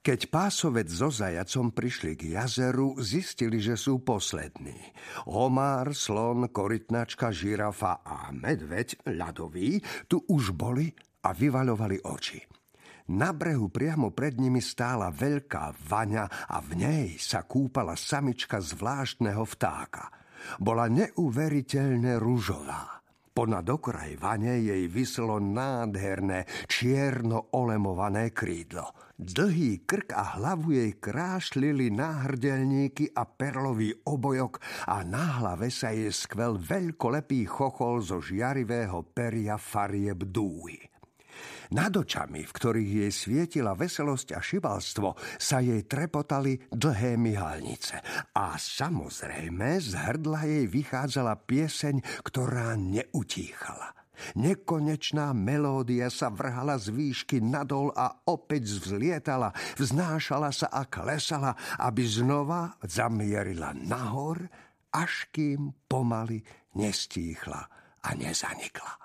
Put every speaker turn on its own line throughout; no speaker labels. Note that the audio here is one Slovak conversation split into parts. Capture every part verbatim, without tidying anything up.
Keď pásovec so zajacom prišli k jazeru, zistili, že sú poslední. Homár, slon, korytnačka, žirafa a medveď, ľadový, tu už boli a vyvaľovali oči. Na brehu priamo pred nimi stála veľká vaňa a v nej sa kúpala samička zvláštneho vtáka. Bola neuveriteľne ružová. Ponad okraj vane jej viselo nádherné čierno-olemované krídlo. Dlhý krk a hlavu jej krášlili náhrdelníky a perlový obojok a na hlave sa jej skvel veľkolepý chochol zo žiarivého peria farieb dúhy. Nad očami, v ktorých jej svietila veselosť a šibalstvo, sa jej trepotali dlhé myhalnice. A samozrejme z hrdla jej vychádzala pieseň, ktorá neutíchala. Nekonečná melódia sa vrhala z výšky nadol a opäť vzlietala, vznášala sa a klesala, aby znova zamierila nahor, až kým pomaly nestíchla a nezanikla.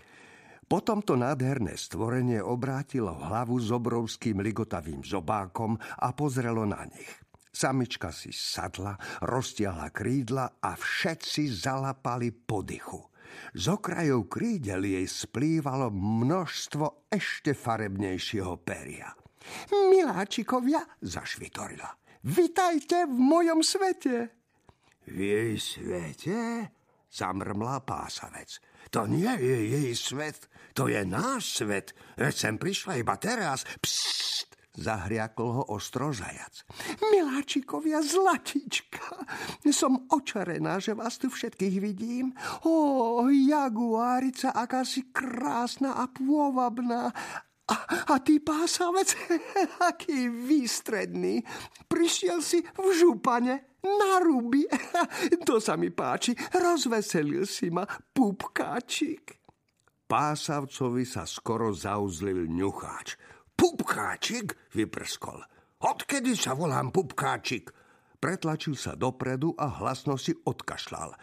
Potom to nádherné stvorenie obrátilo hlavu s obrovským ligotavým zobákom a pozrelo na nich. Samička si sadla, roztiahla krídla a všetci zalapali po dychu. Z okrajov krídel jej splývalo množstvo ešte farebnejšieho peria. Miláčikovia, zašvitorila, vitajte v mojom svete. V jej svete? Zamrmlá pásavec. To nie je jej svet, to je náš svet. Veď sem prišla iba teraz. Psst, zahriakol ho ostro zajac. Miláčikovia, zlatička, som očarená, že vás tu všetkých vidím. Ó, jaguárica, aká si krásna a pôvabná. A, a ty, pásavec, aký výstredný. Prišiel si v župane na ruby. To sa mi páči. Rozveselil si ma, pupkáčik. Pásavcovi sa skoro zauzlil ňucháč. Pupkáčik? Vyprskol. Odkedy sa volám Pupkáčik? Pretlačil sa dopredu a hlasno si odkašľal.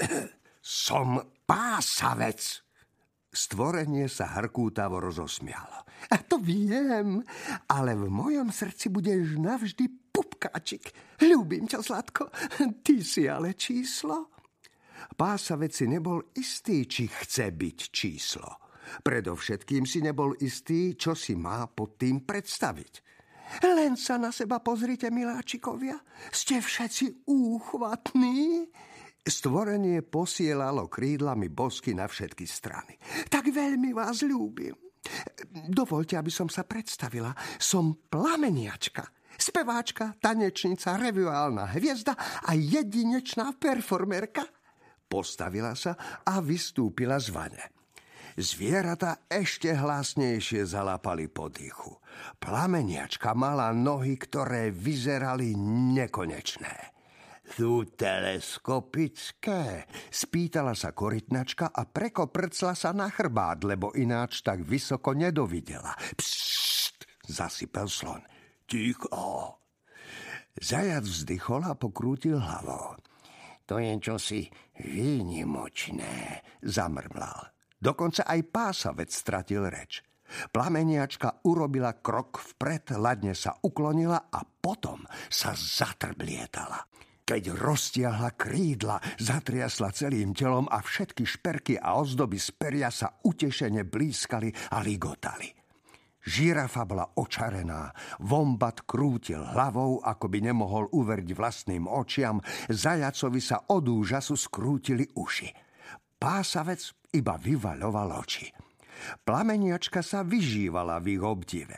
Som pásavec. Stvorenie sa hrkútavo rozosmialo. A to viem, ale v mojom srdci budeš navždy Pupkáčik. Ľúbim ťa, Zlatko. Ty si ale číslo. Pásavec si nebol istý, či chce byť číslo. Predovšetkým si nebol istý, čo si má pod tým predstaviť. Len sa na seba pozrite, miláčikovia. Ste všetci úchvatní. Stvorenie posielalo krídlami bosky na všetky strany. Tak veľmi vás ľúbim. Dovoľte, aby som sa predstavila. Som Plameniačka, speváčka, tanečnica, revuálna hviezda a jedinečná performerka. Postavila sa a vystúpila z vane. Zvieratá ešte hlasnejšie zalapali po dýchu. Plameniačka mala nohy, ktoré vyzerali nekonečné. Sú teleskopické? Spýtala sa korytnačka a prekoprcla sa na chrbát, lebo ináč tak vysoko nedovidela. Psst, zasypel slon. Ticho. Zajac vzdychol a pokrútil hlavou. To je čosi výnimočné, zamrmlal. Dokonca aj pásavec stratil reč. Plameniačka urobila krok vpred, ladne sa uklonila a potom sa zatrblietala. Keď roztiahla krídla, zatriasla celým telom a všetky šperky a ozdoby z peria sa utešene blízkali a ligotali. Žirafa bola očarená, vombat krútil hlavou, ako by nemohol uveriť vlastným očiam, zajacovi sa od úžasu skrútili uši. Pásavec iba vyvaľoval oči. Plameniačka sa vyžívala v ich obdive.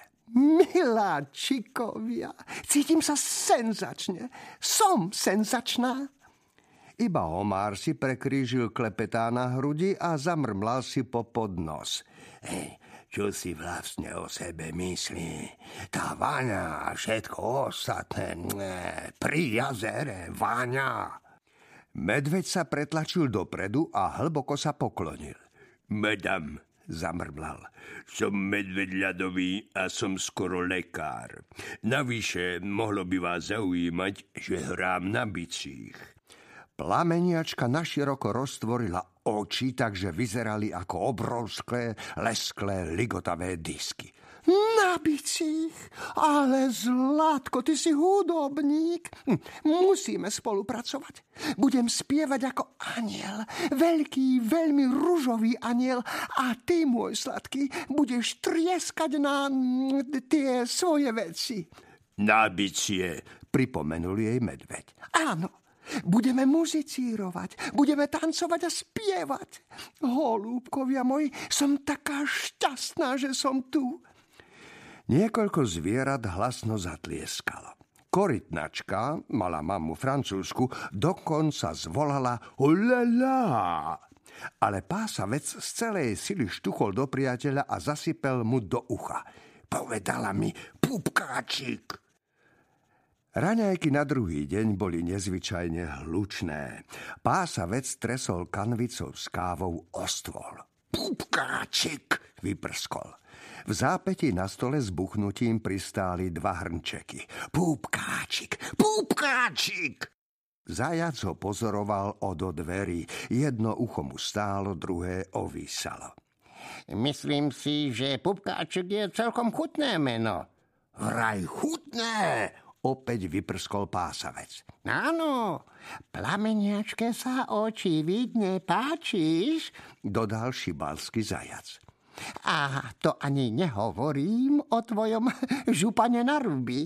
Miláčikovia, cítim sa senzačne. Som senzačná. Iba Homár si prekrížil klepetá na hrudi a zamrmlal si po podnos. Hej, čo si vlastne o sebe myslí? Tá vaňa a všetko ostatné pri jazere, vaňa. Medveď sa pretlačil dopredu a hlboko sa poklonil. Madam, zamrmlal. Som medveď ľadový a som skoro lekár. Navyše, mohlo by vás zaujímať, že hrám na bicích. Plameniačka naširoko roztvorila oči, takže vyzerali ako obrovské, lesklé, ligotavé disky. Na Na bicích. Ale Zlatko, ty si hudobník. Musíme spolupracovať. Budem spievať ako aniel. Veľký, veľmi ružový aniel. A ty, môj sladký, budeš trieskať na tie svoje veci.
Na bicie,
pripomenul jej medveď. Áno. Budeme muzicírovať, budeme tancovať a spievať. Holúbkovia moji, som taká šťastná, že som tu. Niekoľko zvierat hlasno zatlieskalo. Korytnačka, mala mamu francúzsku, dokonca zvolala holala. Ale pásavec z celej sily štuchol do priateľa a zasypel mu do ucha. Povedala mi pupkáčik. Raňajky na druhý deň boli nezvyčajne hlučné. Pásavec tresol kanvicou s kávou o stôl. Pupkáčik, vyprskol. V zápäti na stole s buchnutím pristáli dva hrnčeky. Pupkáčik, pupkáčik! Zajac ho pozoroval odo dverí. Jedno ucho mu stálo, druhé ovísalo.
Myslím si, že Pupkáčik je celkom chutné meno.
Vraj chutné! Opäť vyprskol pásavec.
Áno, plameniačke sa očividne páčiš,
dodal šibalský zajac.
A to ani nehovorím o tvojom župane na ruby.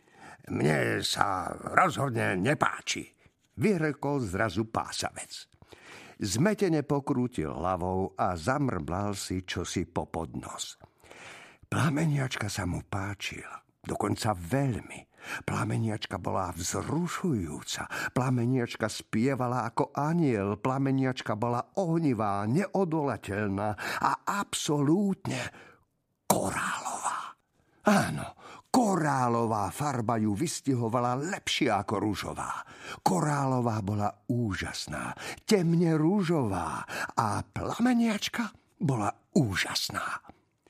Mne sa rozhodne nepáči, vyrkol zrazu pásavec. Zmetene pokrútil hlavou a zamrblal si čosi popod nos. Plameniačka sa mu páčila, dokonca veľmi. Plameniačka bola vzrušujúca. Plameniačka spievala ako aniel. Plameniačka bola ohnivá, neodolateľná a absolútne korálová. Áno, korálová farba ju vystihovala lepšie ako ružová. Korálová bola úžasná, temne rúžová a plameniačka bola úžasná.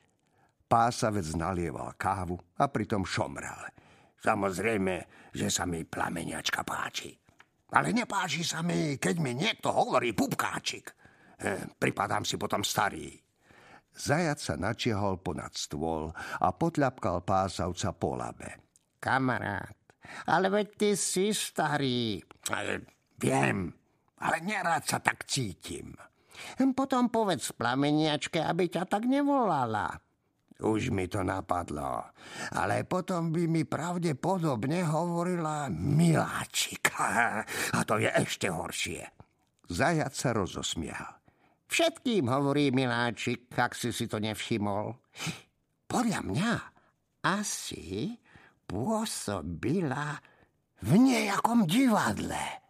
Pásavec nalieval kávu a pritom šomral.
Samozrejme, že sa mi plameniačka páči. Ale nepáči sa mi, keď mi niekto hovorí pupkáčik. E, pripadám si potom starý.
Zajac sa načiahol ponad stôl a potľapkal pásavca po labe.
Kamarát, ale veď ty si starý.
E, viem, ale nerád sa tak cítim.
Potom povedz plameniačke, aby ťa tak nevolala.
Už mi to napadlo, ale potom by mi pravdepodobne hovorila miláčik. A to je ešte horšie.
Zajac sa rozosmial.
Všetkým hovorí miláčik, ak si si to nevšimol. Podľa mňa asi pôsobila v nejakom divadle.